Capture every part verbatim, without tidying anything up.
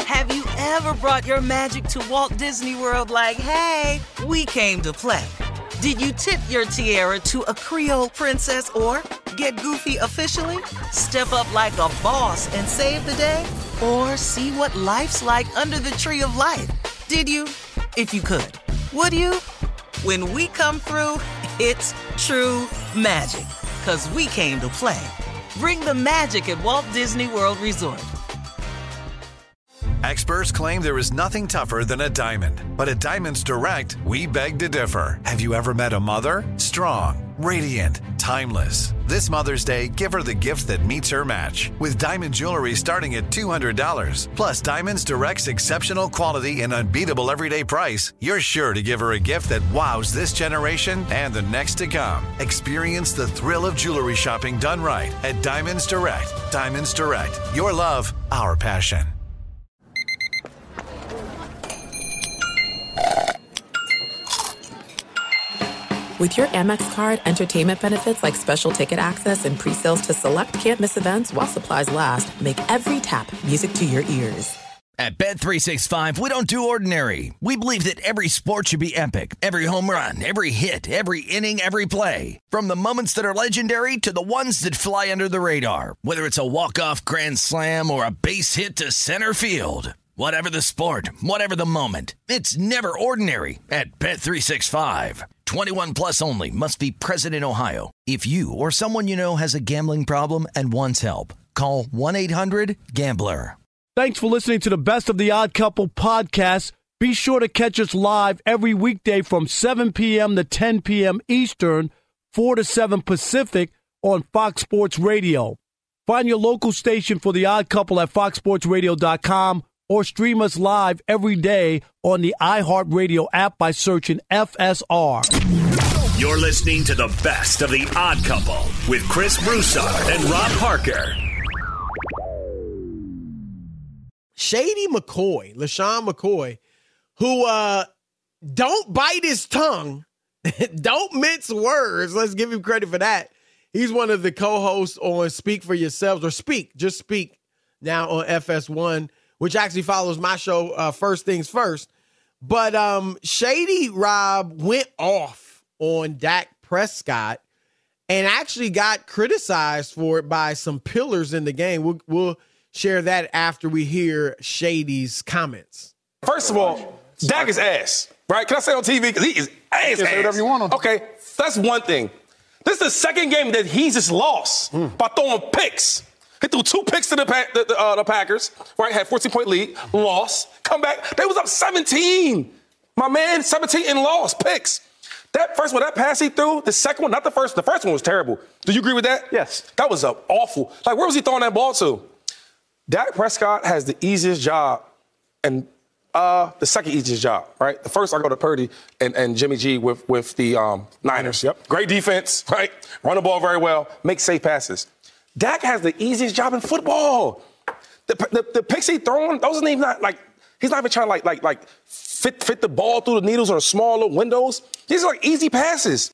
Have you ever brought your magic to Walt Disney World like, hey, we came to play? Did you tip your tiara to a Creole princess or get goofy officially? Step up like a boss and save the day? Or see what life's like under the tree of life? Did you? If you could. Would you? When we come through, it's true magic. 'Cause we came to play. Bring the magic at Walt Disney World Resort. Experts claim there is nothing tougher than a diamond. But at Diamonds Direct, we beg to differ. Have you ever met a mother? Strong, radiant, timeless. This Mother's Day, give her the gift that meets her match. With diamond jewelry starting at two hundred dollars. Plus Diamonds Direct's exceptional quality and unbeatable everyday price, you're sure to give her a gift that wows this generation and the next to come. Experience the thrill of jewelry shopping done right at Diamonds Direct. Diamonds Direct. Your love, our passion. With your Amex card, entertainment benefits like special ticket access and pre-sales to select can't-miss events while supplies last make every tap music to your ears. At Bet three sixty-five, we don't do ordinary. We believe that every sport should be epic. Every home run, every hit, every inning, every play. From the moments that are legendary to the ones that fly under the radar. Whether it's a walk-off grand slam or a base hit to center field. Whatever the sport, whatever the moment, it's never ordinary at Bet three sixty-five. twenty-one plus only. Must be present in Ohio. If you or someone you know has a gambling problem and wants help, call one eight hundred gambler. Thanks for listening to the Best of the Odd Couple podcast. Be sure to catch us live every weekday from seven p.m. to ten p.m. Eastern, four to seven Pacific on Fox Sports Radio. Find your local station for The Odd Couple at fox sports radio dot com or stream us live every day on the iHeartRadio app by searching F S R. You're listening to the Best of the Odd Couple with Chris Broussard and Rob Parker. Shady McCoy, LaShawn McCoy, who uh, don't bite his tongue, don't mince words. Let's give him credit for that. He's one of the co-hosts on Speak for Yourselves, or Speak, just Speak, now on F S one, which actually follows my show, uh, First Things First. But um, Shady Rob went off on Dak Prescott and actually got criticized for it by some pillars in the game. We'll, we'll share that after we hear Shady's comments. First of all, Dak is ass, right? Can I say on T V? Because he is ass, you can ass. say whatever you want on. Okay, that's one thing. This is the second game that he's just lost mm. by throwing picks. He threw two picks to the, the, the, uh, the Packers, right? Had fourteen-point lead, lost, come back. They was up seventeen. My man, seventeen and lost, picks. That first one, that pass he threw, the second one, not the first. The first one was terrible. Do you agree with that? Yes. That was uh, awful. Like, where was he throwing that ball to? Dak Prescott has the easiest job and uh, the second easiest job, right? The first, I go to Purdy and, and Jimmy G with, with the um, Niners. Yep. Great defense, right? Run the ball very well, make safe passes. Dak has the easiest job in football. The, the, the picks he throwing, those are even not like, he's not even trying to like like like fit fit the ball through the needles or small little windows. These are like easy passes.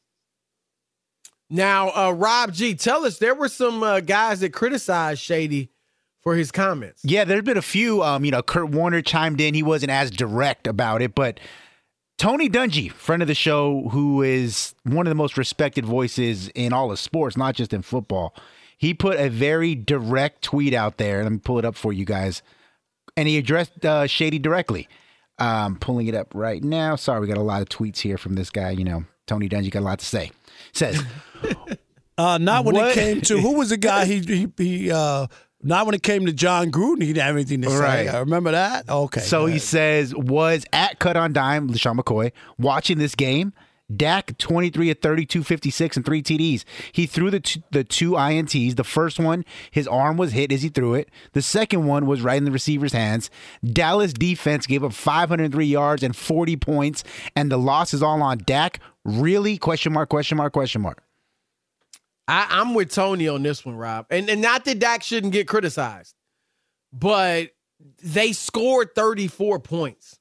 Now, uh, Rob G, tell us, there were some uh, guys that criticized Shady for his comments. Yeah, there's been a few. Um, you know, Kurt Warner chimed in. He wasn't as direct about it, but Tony Dungy, friend of the show, who is one of the most respected voices in all of sports, not just in football, he put a very direct tweet out there. Let me pull it up for you guys. And he addressed uh, Shady directly. Um, pulling it up right now. Sorry, we got a lot of tweets here from this guy. You know, Tony Dungy got a lot to say. Says, uh, not when what? it came to, who was the guy he, he, he uh, not when it came to John Gruden, he didn't have anything to say. Right. I remember that? Okay. So he says, was at Cut on Dime, LaShawn McCoy, watching this game. Dak, twenty-three of thirty-two, fifty-six, and three T Ds. He threw the t- the two I N Ts. The first one, his arm was hit as he threw it. The second one was right in the receiver's hands. Dallas defense gave up five hundred three yards and forty points, and the loss is all on Dak. Really? Question mark, question mark, question mark. I, I'm with Tony on this one, Rob. And, and not that Dak shouldn't get criticized, but they scored thirty-four points.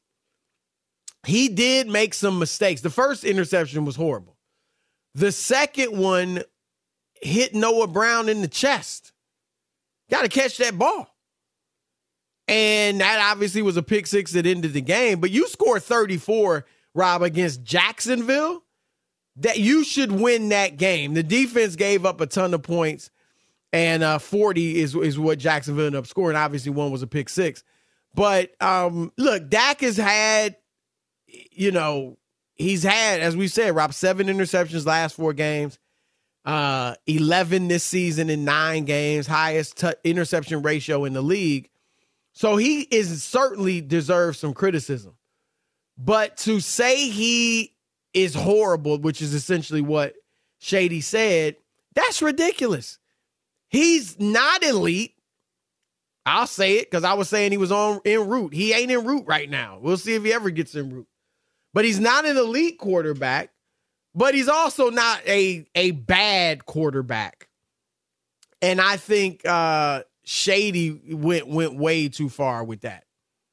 He did make some mistakes. The first interception was horrible. The second one hit Noah Brown in the chest. Got to catch that ball. And that obviously was a pick six that ended the game. But you scored thirty-four, Rob, against Jacksonville. That you should win that game. The defense gave up a ton of points, and uh, forty is, is what Jacksonville ended up scoring. Obviously, one was a pick six. But um, look, Dak has had, you know, he's had, as we said, Rob, seven interceptions last four games, uh, eleven this season in nine games, highest t- interception ratio in the league. So he is certainly deserves some criticism. But to say he is horrible, which is essentially what Shady said, that's ridiculous. He's not elite. I'll say it because I was saying he was on en route. He ain't en route right now. We'll see if he ever gets en route. But he's not an elite quarterback, but he's also not a, a bad quarterback. And I think uh, Shady went went way too far with that.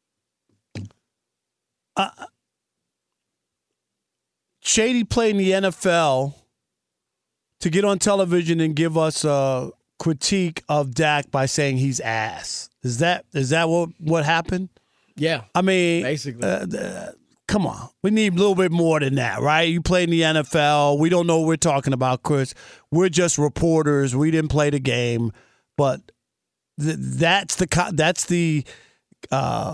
Uh, Shady played in the N F L to get on television and give us a critique of Dak by saying he's ass. Is that is that what, what happened? Yeah. I mean, basically. Uh, uh, come on. We need a little bit more than that, right? You played in the N F L. We don't know what we're talking about, Chris. We're just reporters. We didn't play the game. But th- that's the that's the uh,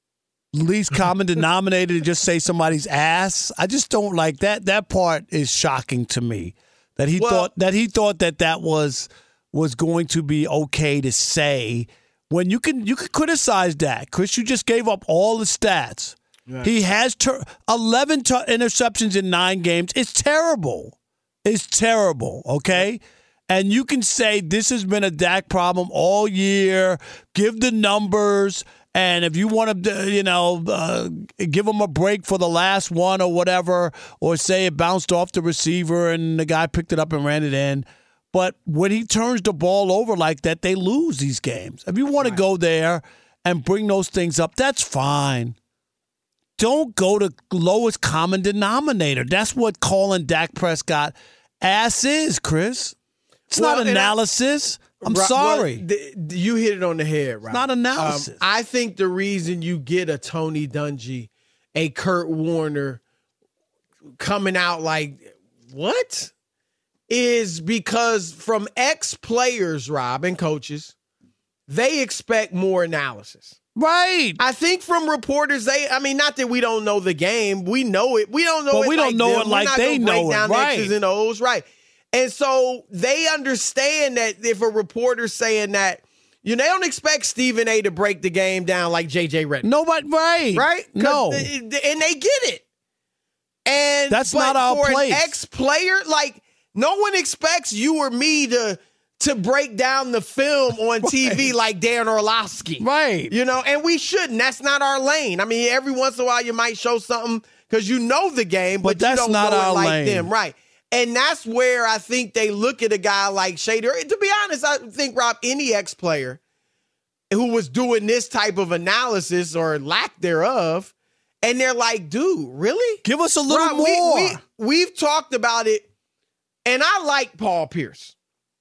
least common denominator to just say somebody's ass. I just don't like that. That part is shocking to me. That he well, thought that he thought that that was was going to be okay to say when you can you can criticize Dak. Chris, you just gave up all the stats. Right. He has ter- eleven t- interceptions in nine games. It's terrible. It's terrible, okay? And you can say this has been a Dak problem all year. Give the numbers. And if you want to, you know, uh, give him a break for the last one or whatever, or say it bounced off the receiver and the guy picked it up and ran it in. But when he turns the ball over like that, they lose these games. If you want right. to go there and bring those things up, that's fine. Don't go to lowest common denominator. That's what calling Dak Prescott ass is, Chris. It's well, not analysis. I, I'm sorry. Well, the, you hit it on the head, right? It's not analysis. Um, I think the reason you get a Tony Dungy, a Kurt Warner coming out like, what? Is because from ex-players, Rob, and coaches, they expect more analysis. Right. I think from reporters, they, I mean, not that we don't know the game. We know it. We don't know but it we like don't know them. it like they know break down it. Right. X's and O's. Right. And so they understand that if a reporter's saying that, you know, they don't expect Stephen A to break the game down like J J Redick. Nobody, right. Right? No. And they get it. And that's not our for place. An ex-player, like, no one expects you or me to to break down the film on right. T V like Darren Orlovsky. Right. You know, and we shouldn't. That's not our lane. I mean, every once in a while you might show something because you know the game, but, but that's you don't not know our it like lane. them. Right. And that's where I think they look at a guy like Shader. To be honest, I think, Rob, any ex-player who was doing this type of analysis or lack thereof, and they're like, dude, really? Give us a little Rob, more. We, we, we've talked about it, and I like Paul Pierce.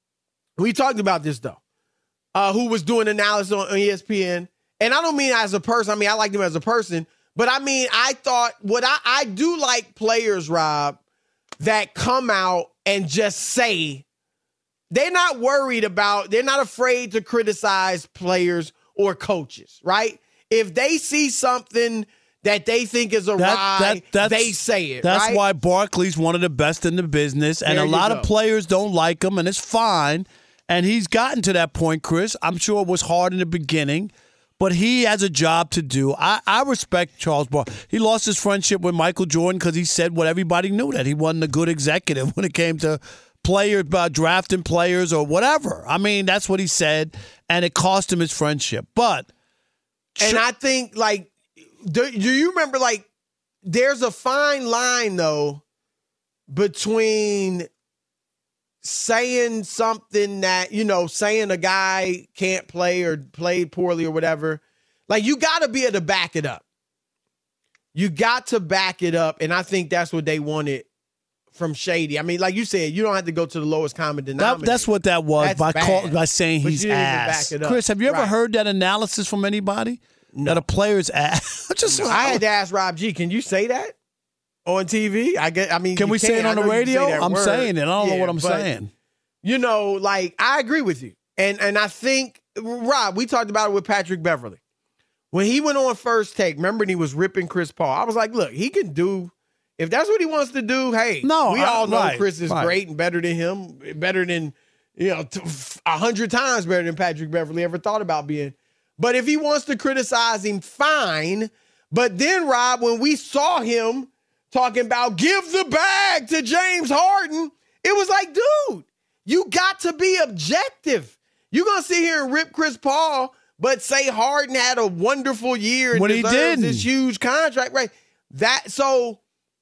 We talked about this, though, uh, who was doing analysis on E S P N. And I don't mean as a person. I mean, I like him as a person. But, I mean, I thought what I, I do like players, Rob, that come out and just say they're not worried about, they're not afraid to criticize players or coaches, right? If they see something that they think is awry, that, that, they say it, That's right? why Barkley's one of the best in the business, and there a lot go. of players don't like him, and it's fine. And he's gotten to that point, Chris. I'm sure it was hard in the beginning, but he has a job to do. I, I respect Charles Barkley. He lost his friendship with Michael Jordan because he said what everybody knew, that he wasn't a good executive when it came to players, uh, drafting players or whatever. I mean, that's what he said, and it cost him his friendship. But And I think, like, do, do you remember, like, there's a fine line, though, between saying something that, you know, saying a guy can't play or played poorly or whatever. Like, you got to be able to back it up. You got to back it up, and I think that's what they wanted from Shady. I mean, like you said, you don't have to go to the lowest common denominator. That, that's what that was That's by bad. call, by saying But he's you didn't even ass. back it up. Chris, have you ever Right. heard that analysis from anybody? No. That a player's ass. Just I had to ask Rob G, can you say that on T V? I get. I mean, Can you we say it I on the know you can say radio? that I'm word. saying it. I don't know Yeah, what I'm but, saying. You know, like, I agree with you. And and I think, Rob, we talked about it with Patrick Beverly. When he went on First Take, remember, and he was ripping Chris Paul. I was like, look, he can do, if that's what he wants to do, hey, No, we I- all know right, Chris is right. great and better than him, better than, you know, a hundred times better than Patrick Beverly ever thought about being. But if he wants to criticize him, fine. But then, Rob, when we saw him talking about give the bag to James Harden, it was like, dude, you got to be objective. You're going to sit here and rip Chris Paul, but say Harden had a wonderful year and When he deserves didn't. this huge contract, right? That so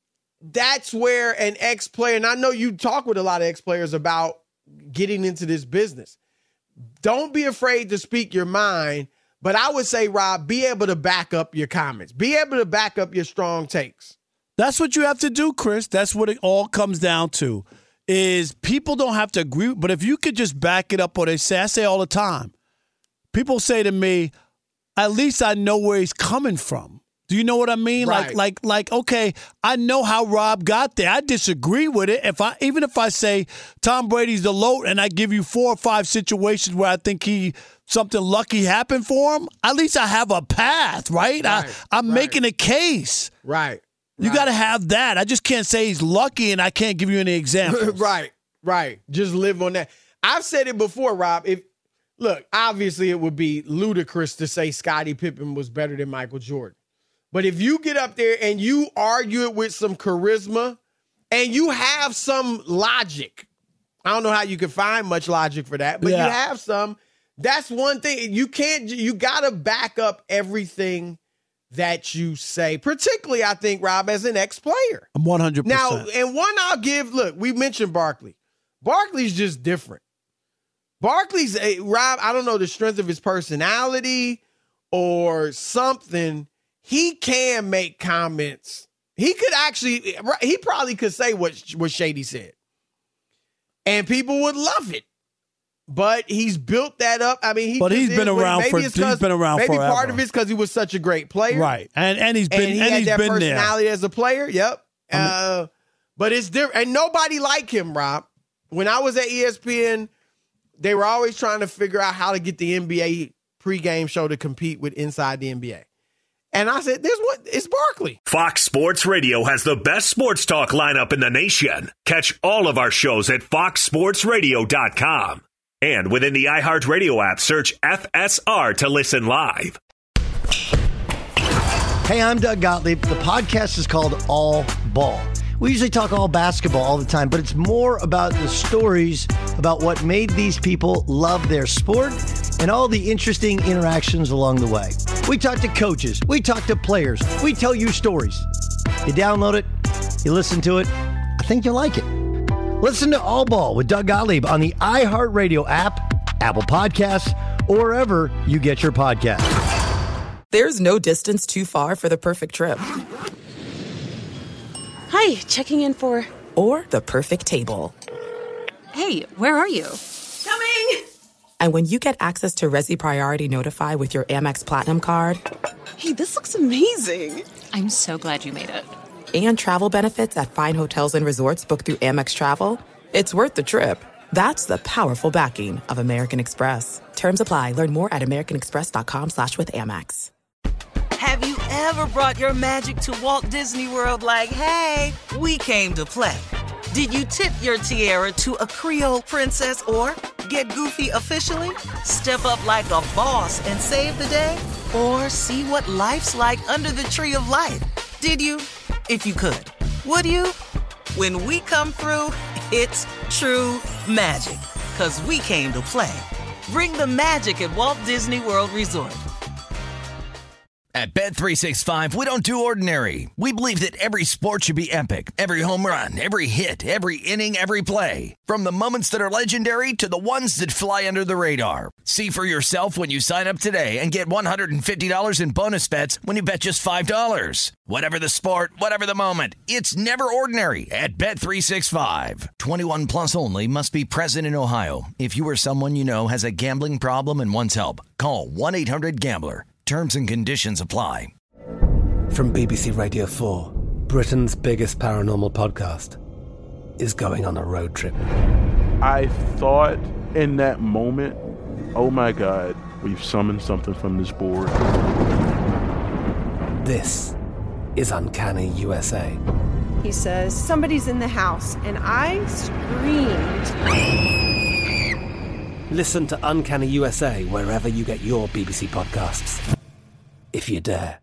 that's where an ex-player, and I know you talk with a lot of ex-players about getting into this business. Don't be afraid to speak your mind, but I would say, Rob, be able to back up your comments. Be able to back up your strong takes. That's what you have to do, Chris. That's what it all comes down to. Is people don't have to agree, but if you could just back it up, or they say, I say all the time, people say to me, at least I know where he's coming from. Do you know what I mean? Right. Like, like, like, okay, I know how Rob got there. I disagree with it. If I even if I say Tom Brady's the load and I give you four or five situations where I think he something lucky happened for him, at least I have a path, right? Right, I, I'm right. making a case. Right. You got to have that. I just can't say he's lucky and I can't give you any examples. Right, right. Just live on that. I've said it before, Rob. If look, obviously it would be ludicrous to say Scottie Pippen was better than Michael Jordan. But if you get up there and you argue it with some charisma and you have some logic, I don't know how you can find much logic for that, but Yeah. you have some. That's one thing. You can't, you got to back up everything that you say, particularly, I think, Rob, as an ex-player. I'm one hundred percent. Now, and one I'll give, look, we mentioned Barkley. Barkley's just different. Barkley's, a, Rob, I don't know the strength of his personality or something. He can make comments. He could actually, he probably could say what, what Shady said. And people would love it. But he's built that up. I mean, he But just he's is been what- around maybe for- it's he's 'cause- been around Maybe forever. part of it's because he was such a great player. Right. And and he's been and he and had he's that been there. personality as a player. Yep. Uh, but it's different. And nobody like him, Rob. When I was at E S P N, they were always trying to figure out how to get the N B A pregame show to compete with Inside the N B A. And I said, "There's what? It's Barkley." Fox Sports Radio has the best sports talk lineup in the nation. Catch all of our shows at fox sports radio dot com. And within the iHeartRadio app, search F S R to listen live. Hey, I'm Doug Gottlieb. The podcast is called All Ball. We usually talk all basketball all the time, but it's more about the stories about what made these people love their sport and all the interesting interactions along the way. We talk to coaches. We talk to players. We tell you stories. You download it. You listen to it. I think you'll like it. Listen to All Ball with Doug Gottlieb on the iHeartRadio app, Apple Podcasts, or wherever you get your podcasts. There's no distance too far for the perfect trip. Hi, checking in for... Or the perfect table. Hey, where are you? Coming! And when you get access to Resi Priority Notify with your Amex Platinum card... Hey, this looks amazing. I'm so glad you made it. And travel benefits at fine hotels and resorts booked through Amex Travel, it's worth the trip. That's the powerful backing of American Express. Terms apply. Learn more at americanexpress.com slash with Amex. Have you ever brought your magic to Walt Disney World like, hey, we came to play? Did you tip your tiara to a Creole princess or get goofy officially? Step up like a boss and save the day? Or see what life's like under the tree of life? Did you? If you could. Would you? When we come through, it's true magic. 'Cause we came to play. Bring the magic at Walt Disney World Resort. At Bet three sixty-five, we don't do ordinary. We believe that every sport should be epic. Every home run, every hit, every inning, every play. From the moments that are legendary to the ones that fly under the radar. See for yourself when you sign up today and get one hundred fifty dollars in bonus bets when you bet just five dollars. Whatever the sport, whatever the moment, it's never ordinary at Bet three sixty-five. twenty-one plus only. Must be present in Ohio. If you or someone you know has a gambling problem and wants help, call one eight hundred gambler. Terms and conditions apply. From B B C Radio four, Britain's biggest paranormal podcast is going on a road trip. I thought in that moment, oh my God, we've summoned something from this board. This is Uncanny U S A. He says, somebody's in the house, and I screamed. Listen to Uncanny U S A wherever you get your B B C podcasts, if you dare.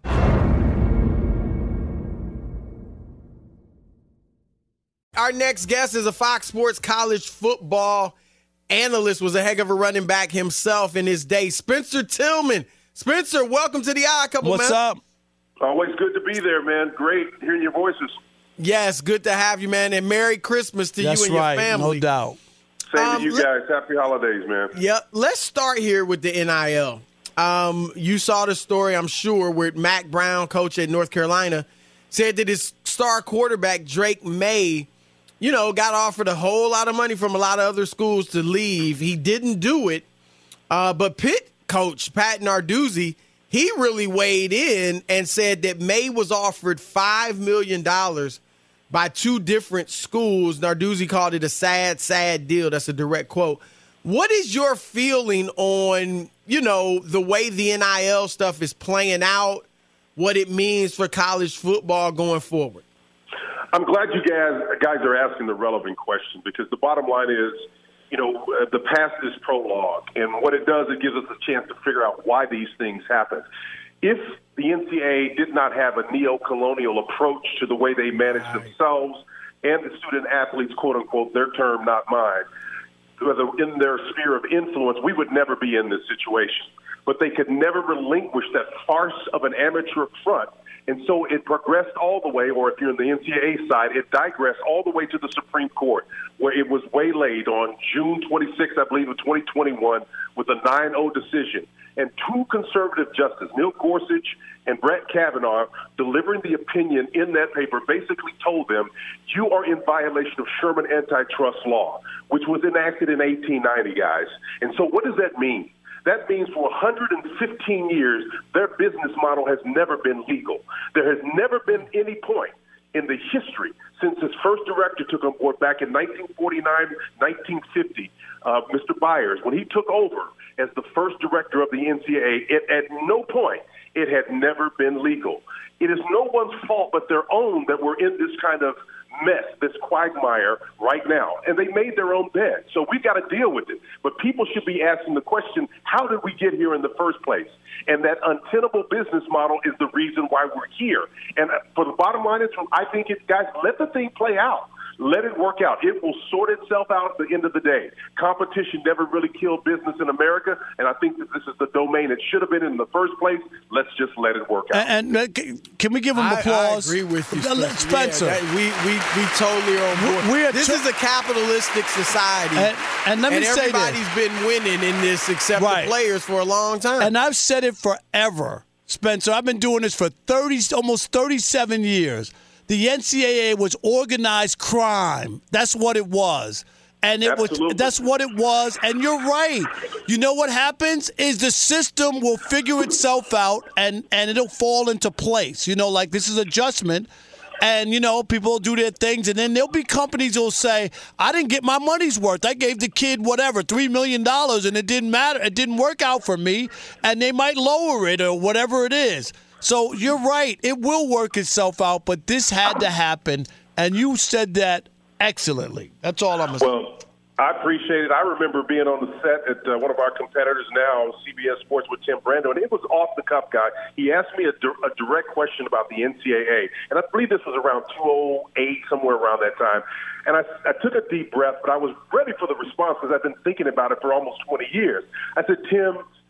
Our next guest is a Fox Sports college football analyst, was a heck of a running back himself in his day. Spencer Tillman. Spencer, welcome to the Odd Couple, What's man. up? Always good to be there, man. Great hearing your voices. Yes, good to have you, man, and Merry Christmas to That's you and right, your family. no doubt. Same Um, to you let- guys. Happy holidays, man. Yep. Let's start here with the N I L. Um, you saw the story, I'm sure, where Mack Brown, coach at North Carolina, said that his star quarterback, Drake May, you know, got offered a whole lot of money from a lot of other schools to leave. He didn't do it. Uh, but Pitt coach, Pat Narduzzi, he really weighed in and said that May was offered five million dollars by two different schools. Narduzzi called it a sad, sad deal. That's a direct quote. What is your feeling on, you know, the way the N I L stuff is playing out, what it means for college football going forward? I'm glad you guys guys are asking the relevant question, because the bottom line is, you know, uh, the past is prologue, and what it does, it gives us a chance to figure out why these things happen. If the N C double A did not have a neo-colonial approach to the way they manage themselves and the student athletes, quote unquote, their term, not mine, whether in their sphere of influence, we would never be in this situation. But they could never relinquish that farce of an amateur front. And so it progressed all the way, or if you're in the N C double A side, it digressed all the way to the Supreme Court, where it was waylaid on June twenty-sixth, I believe, of twenty twenty-one, with a nine oh decision. And two conservative justices, Neil Gorsuch and Brett Kavanaugh, delivering the opinion in that paper, basically told them, you are in violation of Sherman antitrust law, which was enacted in eighteen ninety, guys. And so what does that mean? That means for one hundred fifteen years, their business model has never been legal. There has never been any point in the history since his first director took on board back in nineteen forty-nine, nineteen fifty, uh, Mister Byers, when he took over as the first director of the N C double A, it, at no point it had never been legal. It is no one's fault but their own that we're in this kind of mess, this quagmire right now. And they made their own bed. So we've got to deal with it. But people should be asking the question, how did we get here in the first place? And that untenable business model is the reason why we're here. And for the bottom line is, I think it's, guys, let the thing play out. Let it work out. It will sort itself out at the end of the day. Competition never really killed business in America, and I think that this is the domain it should have been in the first place. Let's just let it work out. And, and can we give him I, applause? I agree with you, Spencer. Spencer. Yeah, that, we, we, we totally are on board. We are this tr- is a capitalistic society. And, and let me and say this. everybody's been winning in this except Right. the players for a long time. And I've said it forever, Spencer. I've been doing this for thirty, almost thirty-seven years. The N C double A was organized crime. That's what it was. And it Absolutely. was that's what it was. And you're right. You know what happens is the system will figure itself out and, and it'll fall into place. You know, like this is adjustment. And, you know, people will do their things. And then there'll be companies who'll say, I didn't get my money's worth. I gave the kid whatever, three million dollars, and it didn't matter. It didn't work out for me. And they might lower it or whatever it is. So you're right. It will work itself out, but this had to happen, and you said that excellently. That's all I'm going to say. Well, I appreciate it. I remember being on the set at uh, one of our competitors now, C B S Sports, with Tim Brando, and it was off the cuff, guy. He asked me a, di- a direct question about the N C double A, and I believe this was around two oh eight, somewhere around that time. And I, I took a deep breath, but I was ready for the response because I've been thinking about it for almost twenty years. I said, Tim,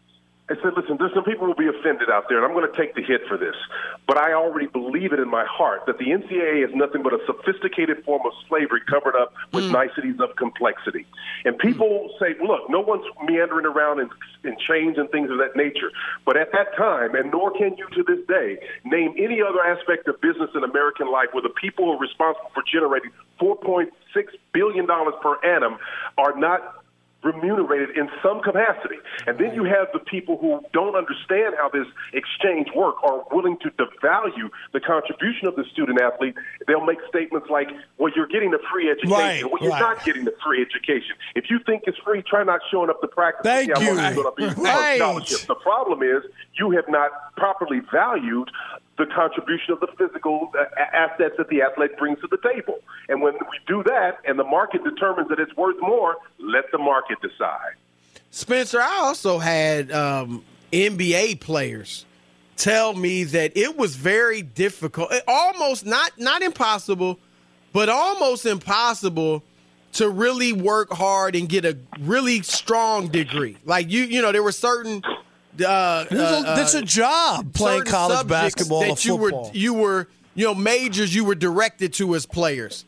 I said, listen, there's some people who will be offended out there, and I'm going to take the hit for this. But I already believe it in my heart that the N C double A is nothing but a sophisticated form of slavery covered up with mm. niceties of complexity. And people mm. say, look, no one's meandering around in, in chains and things of that nature. But at that time, and nor can you to this day, name any other aspect of business in American life where the people who are responsible for generating four point six billion dollars per annum are not remunerated in some capacity. And then you have the people who don't understand how this exchange works, are willing to devalue the contribution of the student athlete. They'll make statements like, well, you're getting a free education. Right, well, you're right. not getting a free education. If you think it's free, try not showing up to practice. Thank yeah, you. I'm going to be Right. scholarship. The problem is you have not properly valued the contribution of the physical uh, assets that the athlete brings to the table. And when we do that and the market determines that it's worth more, let the market decide. Spencer, I also had um, N B A players tell me that it was very difficult, almost not not impossible, but almost impossible to really work hard and get a really strong degree. Like, you, you know, there were certain – Uh, it's, a, uh, it's a job playing college basketball that or you football. were you were you know majors you were directed to as players,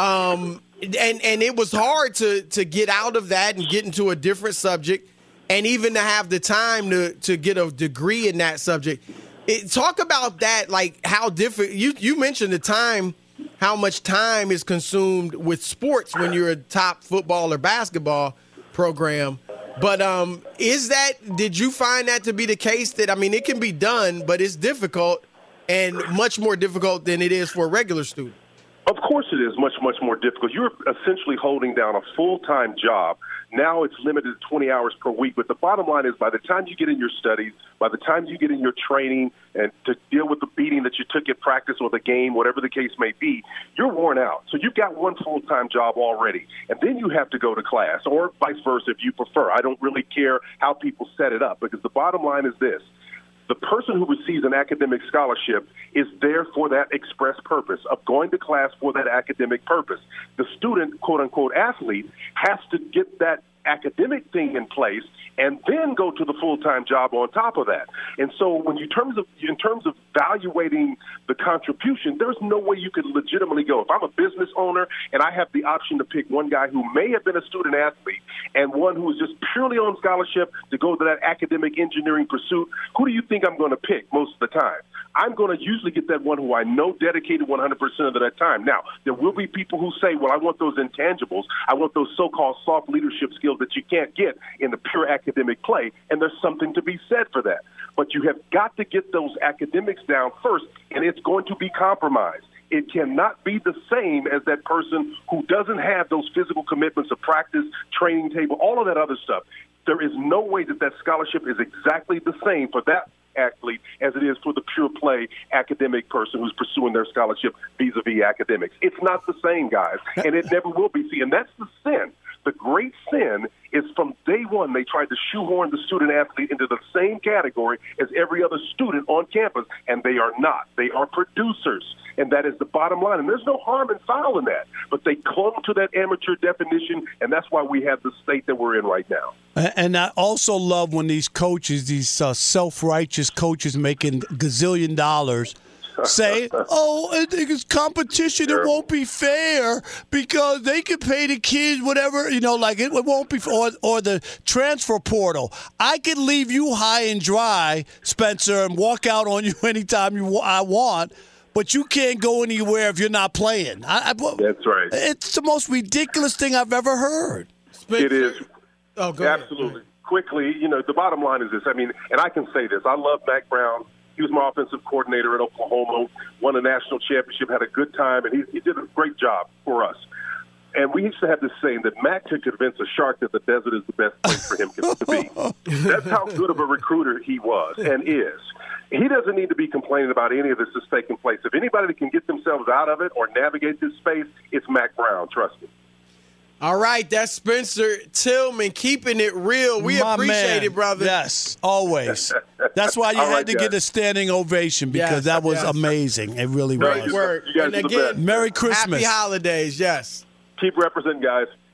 um, and and it was hard to to get out of that and get into a different subject, and even to have the time to to get a degree in that subject. It, talk about that, like how different. You you mentioned the time, how much time is consumed with sports when you're a top football or basketball program. But um, is that, did you find that to be the case that, I mean, it can be done, but it's difficult and much more difficult than it is for a regular student? Of course it is much, much more difficult. You're essentially holding down a full-time job. Now it's limited to twenty hours per week. But the bottom line is by the time you get in your studies, by the time you get in your training and to deal with the beating that you took at practice or the game, whatever the case may be, you're worn out. So you've got one full-time job already. And then you have to go to class, or vice versa if you prefer. I don't really care how people set it up, because the bottom line is this. The person who receives an academic scholarship is there for that express purpose of going to class for that academic purpose. The student, quote-unquote, athlete, has to get that academic thing in place and then go to the full-time job on top of that. And so when you terms of in terms of evaluating the contribution, there's no way you could legitimately go. If I'm a business owner and I have the option to pick one guy who may have been a student athlete and one who is just purely on scholarship to go to that academic engineering pursuit, who do you think I'm going to pick most of the time? I'm going to usually get that one who I know dedicated one hundred percent of that time. Now, there will be people who say, well, I want those intangibles. I want those so-called soft leadership skills that you can't get in the pure academic play, and there's something to be said for that. But you have got to get those academics down first, and it's going to be compromised. It cannot be the same as that person who doesn't have those physical commitments of practice, training table, all of that other stuff. There is no way that that scholarship is exactly the same for that athlete as it is for the pure play academic person who's pursuing their scholarship vis-a-vis academics. It's not the same, guys, and it never will be. See, and that's the sin. The great sin is from day one they tried to shoehorn the student athlete into the same category as every other student on campus, and they are not. They are producers, and that is the bottom line. And there's no harm and foul in that, but they clung to that amateur definition, and that's why we have the state that we're in right now. And I also love when these coaches, these uh, self-righteous coaches making gazillion dollars, say, oh, it's competition, it won't be fair because they can pay the kids whatever, you know, like it, it won't be, or, or the transfer portal. I can leave you high and dry, Spencer, and walk out on you anytime you I want, but you can't go anywhere if you're not playing. I, I, That's right. It's the most ridiculous thing I've ever heard. Spencer. It is. Oh, go Absolutely. ahead. Quickly, you know, the bottom line is this. I mean, and I can say this. I love Mack Brown. He was my offensive coordinator at Oklahoma, won a national championship, had a good time, and he, he did a great job for us. And we used to have this saying that Mack could convince a shark that the desert is the best place for him to be. That's how good of a recruiter he was and is. He doesn't need to be complaining about any of this that's taking place. If anybody that can get themselves out of it or navigate this space, it's Mack Brown, trust me. All right, that's Spencer Tillman keeping it real. We My appreciate man. it, brother. Yes, always. That's why you All had right, to guys. get a standing ovation because Yes, that was yes. amazing. It really Great was. work. You guys And are the again, best. Merry Christmas. Happy holidays, yes. Keep representing, guys.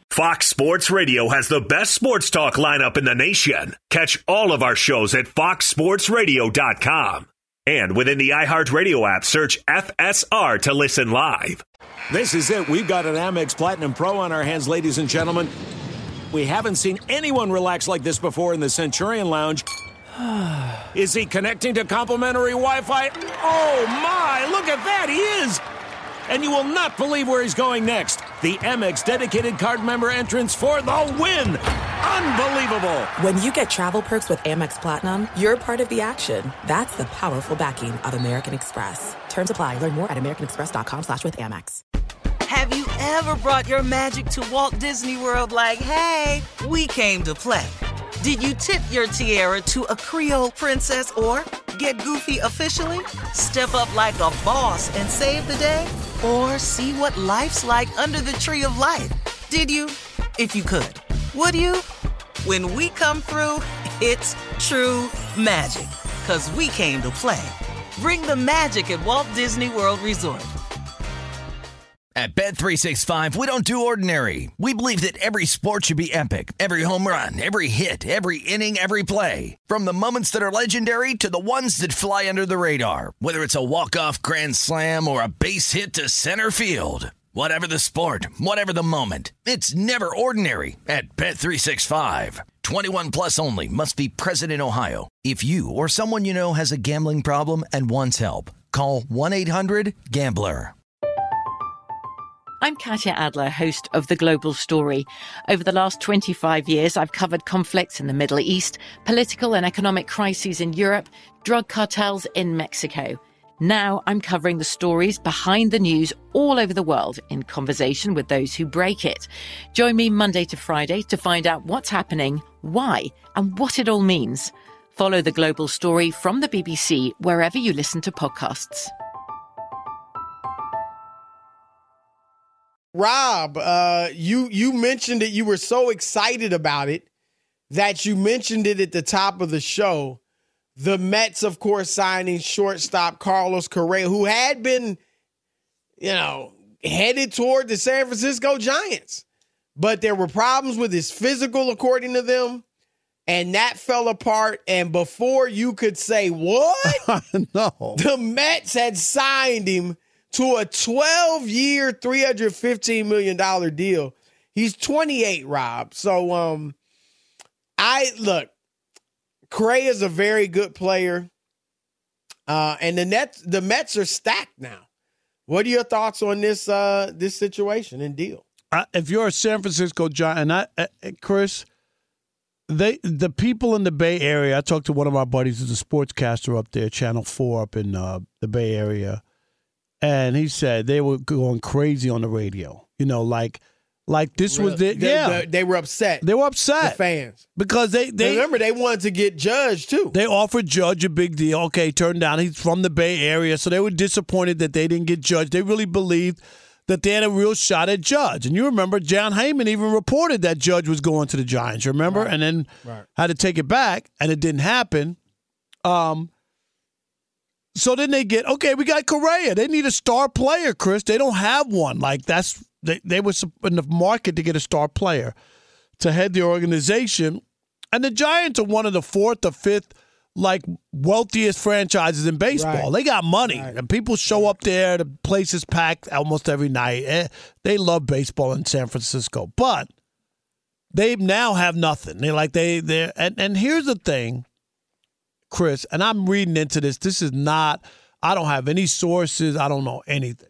Fox Sports Radio has the best sports talk lineup in the nation. Catch all of our shows at fox sports radio dot com. And within the iHeartRadio app, search F S R to listen live. This is it. We've got an Amex Platinum Pro on our hands, ladies and gentlemen. We haven't seen anyone relax like this before in the Centurion Lounge. Is he connecting to complimentary Wi-Fi? Oh, my. Look at that. He is. And you will not believe where he's going next. The Amex dedicated card member entrance for the win. Unbelievable. When you get travel perks with Amex Platinum, you're part of the action. That's the powerful backing of American Express. Terms apply. Learn more at americanexpress.com slash with Amex. Have you ever brought your magic to Walt Disney World like, hey, we came to play? Did you tip your tiara to a Creole princess or get goofy officially? Step up like a boss and save the day? Or see what life's like under the tree of life? Did you? If you could. Would you? When we come through, it's true magic. 'Cause we came to play. Bring the magic at Walt Disney World Resort. At Bet three sixty-five, we don't do ordinary. We believe that every sport should be epic. Every home run, every hit, every inning, every play. From the moments that are legendary to the ones that fly under the radar. Whether it's a walk-off grand slam or a base hit to center field. Whatever the sport, whatever the moment. It's never ordinary at Bet three sixty-five. twenty-one plus only. Must be present in Ohio. If you or someone you know has a gambling problem and wants help, call one eight hundred gambler. I'm Katya Adler, host of The Global Story. Over the last twenty-five years, I've covered conflicts in the Middle East, political and economic crises in Europe, drug cartels in Mexico. Now I'm covering the stories behind the news all over the world in conversation with those who break it. Join me Monday to Friday to find out what's happening, why, and what it all means. Follow The Global Story from the B B C wherever you listen to podcasts. Rob, uh, you you mentioned it. You were so excited about it that you mentioned it at the top of the show. The Mets, of course, signing shortstop Carlos Correa, who had been, you know, headed toward the San Francisco Giants. But there were problems with his physical, according to them, and that fell apart. And before you could say what? No. The Mets had signed him to a twelve-year, three hundred fifteen million dollars deal. He's twenty-eight, Rob. So, um, I look, Correa is a very good player, uh, and the Nets, the Mets are stacked now. What are your thoughts on this uh, this situation and deal? I, if you're a San Francisco Giant, and I, uh, Chris, they the people in the Bay Area. I talked to one of my buddies who's a sportscaster up there, Channel Four, up in uh, the Bay Area. And he said they were going crazy on the radio. You know, like like this was the, the yeah. The, they were upset. They were upset. The fans. Because they, they remember they wanted to get Judge too. They offered Judge a big deal. Okay, turned down. He's from the Bay Area, so they were disappointed that they didn't get Judge. They really believed that they had a real shot at Judge. And you remember John Heyman even reported that Judge was going to the Giants, you remember? Right. And then right. had to take it back, and it didn't happen. Um So then they get, okay, we got Correa. They need a star player, Chris. They don't have one. Like, that's, they, they were in the market to get a star player to head the organization. And the Giants are one of the fourth or fifth, like, wealthiest franchises in baseball. Right. They got money. Right. And people show up there. The place is packed almost every night. Eh, they love baseball in San Francisco. But they now have nothing. They're like, they, they're, and, and here's the thing. Chris, and I'm reading into this. This is not, I don't have any sources. I don't know anything.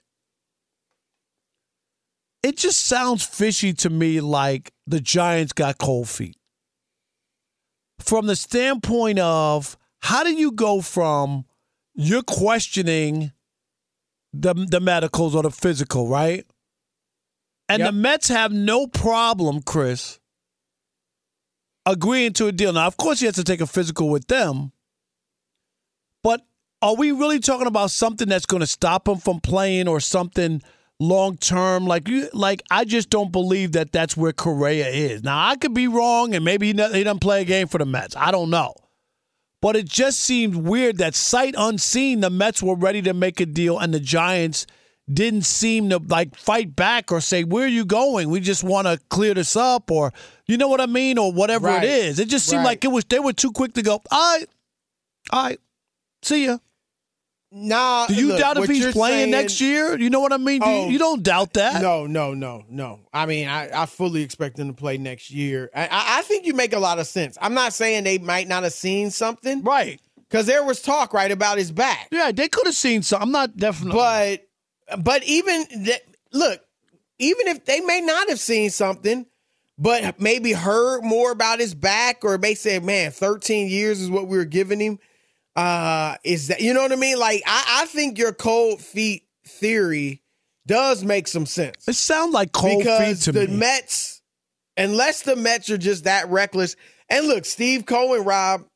It just sounds fishy to me like the Giants got cold feet. From the standpoint of how do you go from you're questioning the, the medicals or the physical, right? And Yep. the Mets have no problem, Chris, agreeing to a deal. Now, of course, he has to take a physical with them. But are we really talking about something that's going to stop him from playing or something long term? Like you, like I just don't believe that that's where Correa is. Now I could be wrong, and maybe he doesn't play a game for the Mets. I don't know, but it just seems weird that sight unseen the Mets were ready to make a deal, and the Giants didn't seem to like fight back or say, where are you going? We just want to clear this up, or you know what I mean, or whatever Right. it is. It just seemed Right. like it was they were too quick to go, all right, all right, see ya. Nah, Do you look, doubt if what he's you're playing saying- next year? You know what I mean? Do you- Oh, you don't doubt that. No, no, no, no. I mean, I, I fully expect them to play next year. I, I I think you make a lot of sense. I'm not saying they might not have seen something. Right. Because there was talk, right, about his back. Yeah, they could have seen something. I'm not definitely. But, but even, th- look, even if they may not have seen something, but maybe heard more about his back, or may say, man, thirteen years is what we were giving him. Uh, is that, you know what I mean? Like, I, I think your cold feet theory does make some sense. It sounds like cold because feet to the me. Mets, unless the Mets are just that reckless. And look, Steve Cohen, Rob,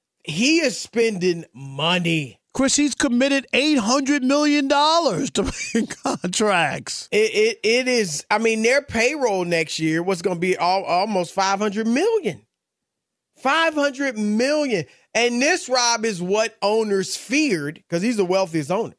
he is spending money. Chris, he's committed eight hundred million dollars to contracts. It, it it is. I mean, their payroll next year was going to be all, almost five hundred million. five hundred million. And this, Rob, is what owners feared, because he's the wealthiest owner.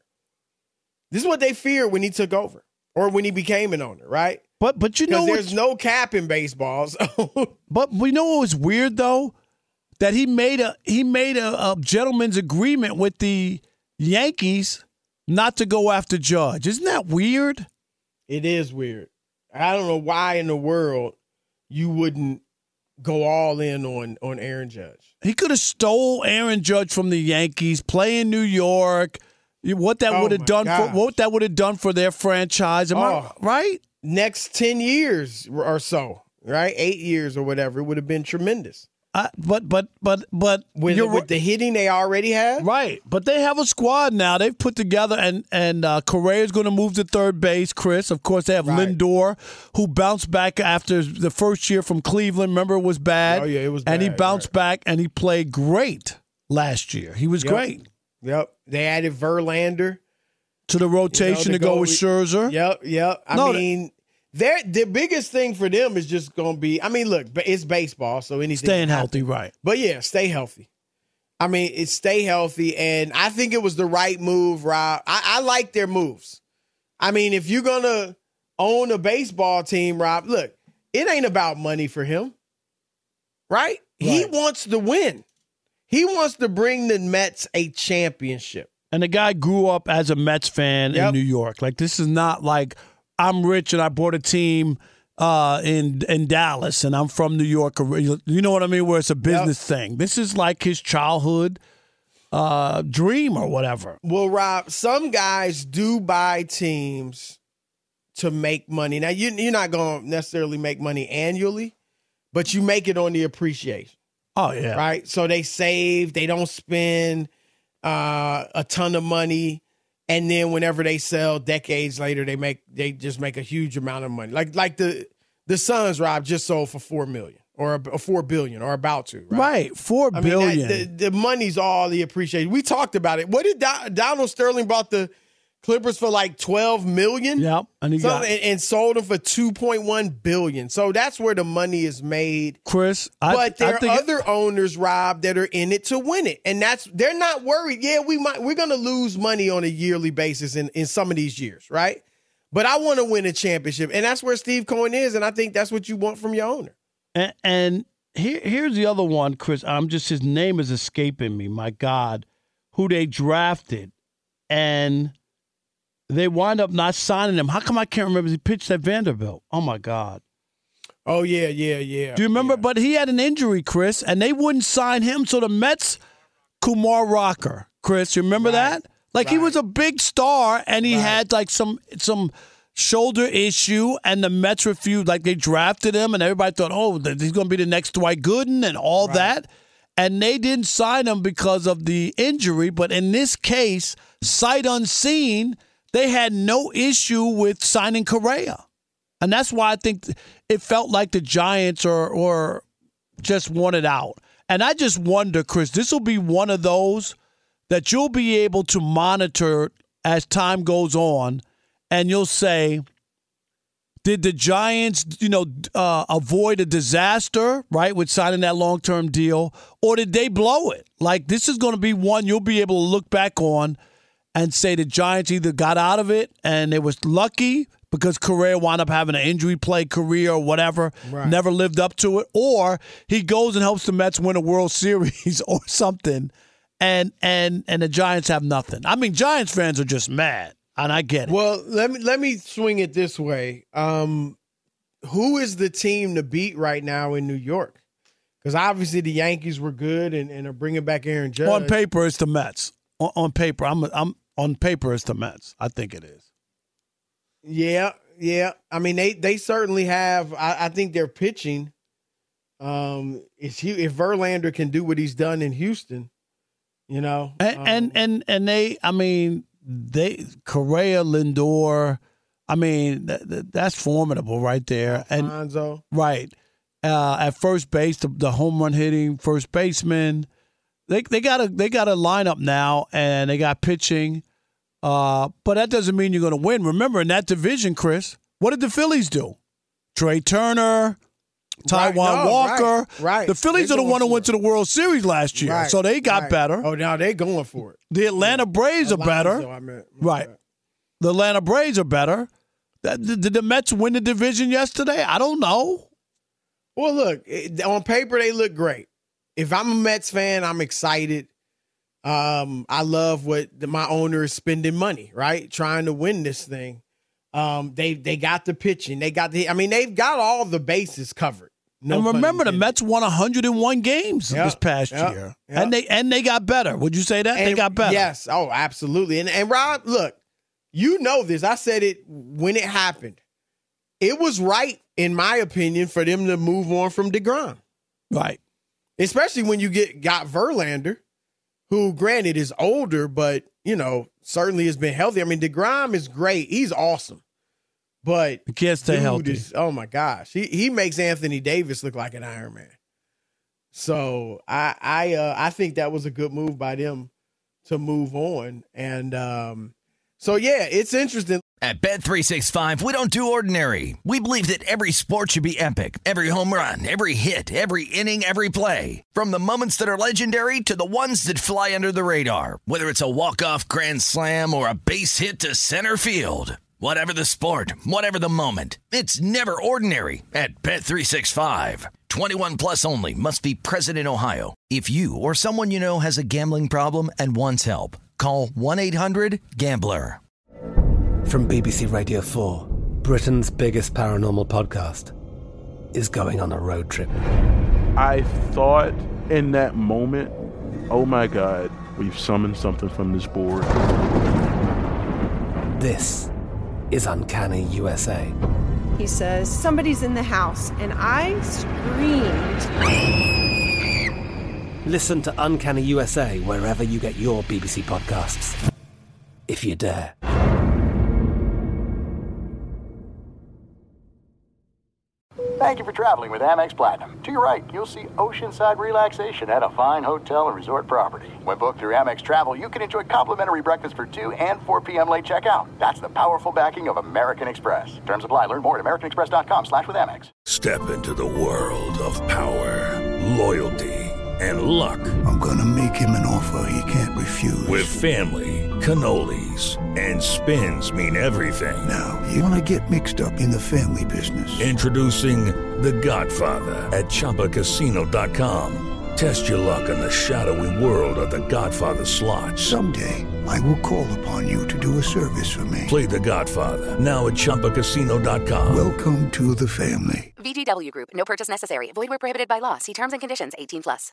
This is what they feared when he took over, or when he became an owner, right? But but you know, Because there's no cap in baseball. So. But we know what was weird though, that he made a he made a, a gentleman's agreement with the Yankees not to go after Judge. Isn't that weird? It is weird. I don't know why in the world you wouldn't go all in on on Aaron Judge. He could have stole Aaron Judge from the Yankees, play in New York. What that Oh, would have my done gosh. for what that would have done for their franchise. Am I Oh. right? Next ten years or so, right? Eight years or whatever, it would have been tremendous. Uh, but but but but With, you're with the hitting they already have? right. But they have a squad now. They've put together, and and uh, Correa's going to move to third base. Chris, of course, they have Right. Lindor, who bounced back after the first year from Cleveland. Remember, it was bad. Oh, yeah, it was And he bad, bounced back, and he played great last year. He was Yep. great. Yep. They added Verlander To the rotation you know, to, go, with Scherzer. Yep, yep. I No, mean, they're, the biggest thing for them is just going to be, I mean, look, but it's baseball, so anything Staying can happen. healthy, right. But yeah, stay healthy. I mean, it's stay healthy, and I think it was the right move, Rob. I, I like their moves. I mean, if you're going to own a baseball team, Rob, look, it ain't about money for him, right? He Right. wants to win. He wants to bring the Mets a championship. And the guy grew up as a Mets fan Yep. in New York. Like, this is not like I'm rich and I bought a team uh, in in Dallas and I'm from New York. You know what I mean? Where it's a business thing. This is like his childhood uh, dream or whatever. Well, Rob, some guys do buy teams to make money. Now, you, you're not going to necessarily make money annually, but you make it on the appreciation. Oh, yeah. Right? So they save, they don't spend uh, a ton of money, and then whenever they sell decades later, they make they just make a huge amount of money. Like like the the Suns, Rob, just sold for four million or or four billion or about to. Right, Right. Four I mean, billion. that- the, the money's all the appreciation. We talked about it. What did Do- Donald Sterling bought the Clippers for like twelve million? Yep. And he got and, and sold them for two point one billion. So that's where the money is made. Chris. I, But there I are think other owners, Rob, that are in it to win it, and that's they're not worried. Yeah, we might we're going to lose money on a yearly basis in, in some of these years, right? But I want to win a championship, and that's where Steve Cohen is, and I think that's what you want from your owner. And, and here, here's the other one, Chris. I'm just his name is escaping me. My God, who they drafted, and they wind up not signing him. How come I can't remember? He pitched at Vanderbilt. Oh my God. Oh yeah, yeah, yeah. Do you remember? But he had an injury, Chris, and they wouldn't sign him. So the Mets, Kumar Rocker, Chris, you remember that? Like he was a big star, and he had like some some shoulder issue, and the Mets refused. Like they drafted him, and everybody thought, oh, that he's going to be the next Dwight Gooden and all that. And they didn't sign him because of the injury. But in this case, sight unseen, they had no issue with signing Correa. And that's why I think it felt like the Giants or or just wanted out. And I just wonder, Chris, this will be one of those that you'll be able to monitor as time goes on, and you'll say, did the Giants, you know, uh, avoid a disaster, right, with signing that long-term deal, or did they blow it? Like, this is going to be one you'll be able to look back on and say the Giants either got out of it and they was lucky because Correa wound up having an injury play career or whatever, right. never lived up to it, or he goes and helps the Mets win a World Series or something, and and and the Giants have nothing. I mean, Giants fans are just mad, and I get it. Well, let me let me swing it this way. Um, who is the team to beat right now in New York? Because obviously the Yankees were good and, and are bringing back Aaron Judge. On paper, it's the Mets. On, on paper, I'm I'm on paper, it's the Mets. I think it is. Yeah, yeah. I mean, they they certainly have. I, I think their pitching. Um, if if Verlander can do what he's done in Houston, you know, and um, and, and and they, I mean, they Correa, Lindor. I mean, th- th- that's formidable right there. Alfonso. And right uh, at first base, the, the home run hitting first baseman. They they got a they got a lineup now, and they got pitching. Uh, but that doesn't mean you're going to win. Remember, in that division, Chris, what did the Phillies do? Trey Turner, Taijuan right, no, Walker. Right, right. The Phillies are the one who went it. to the World Series last year, right, so they got right. better. Oh, now they're going for it. The Atlanta yeah. Braves are Alonso, better. I meant, right. Bad. The Atlanta Braves are better. Did the Mets win the division yesterday? I don't know. Well, look, on paper, they look great. If I'm a Mets fan, I'm excited. Um, I love what the, my owner is spending money, right? Trying to win this thing. Um, they they got the pitching. They got the, I mean, they've got all the bases covered. No and remember, the Mets won one hundred one games yep, this past yep, year. Yep. And they and they got better. Would you say that? And they got better. Yes. Oh, absolutely. And, and Rob, look, you know this. I said it when it happened. It was right, in my opinion, for them to move on from DeGrom. Right. Especially when you get got Verlander, who, granted, is older, but, you know, certainly has been healthy. I mean, DeGrom is great. He's awesome. But he can't stay healthy. Is, oh, my gosh. He he makes Anthony Davis look like an Iron Man. So I I uh, I think that was a good move by them to move on. And um, so, yeah, it's interesting. At Bet three sixty-five, we don't do ordinary. We believe that every sport should be epic. Every home run, every hit, every inning, every play. From the moments that are legendary to the ones that fly under the radar. Whether it's a walk-off grand slam or a base hit to center field. Whatever the sport, whatever the moment. It's never ordinary at Bet three sixty-five. twenty-one plus only. Must be present in Ohio. If you or someone you know has a gambling problem and wants help, call one eight hundred gambler. From B B C Radio four, Britain's biggest paranormal podcast is going on a road trip. I thought in that moment, oh my God, we've summoned something from this board. This is Uncanny U S A. He says, somebody's in the house, and I screamed. Listen to Uncanny U S A wherever you get your B B C podcasts, if you dare. Thank you for traveling with Amex Platinum. To your right, you'll see oceanside relaxation at a fine hotel and resort property. When booked through Amex Travel, you can enjoy complimentary breakfast for two and four p.m. late checkout. That's the powerful backing of American Express. Terms apply. Learn more at americanexpress.com slash with Amex. Step into the world of power, loyalty, and luck. I'm going to make him an offer he can't refuse. With family, cannolis, and spins mean everything. Now, you want to get mixed up in the family business. Introducing The Godfather at Chumba Casino dot com. Test your luck in the shadowy world of The Godfather slot. Someday, I will call upon you to do a service for me. Play The Godfather now at Chumba Casino dot com. Welcome to the family. V G W Group. No purchase necessary. Void where prohibited by law. See terms and conditions. eighteen plus.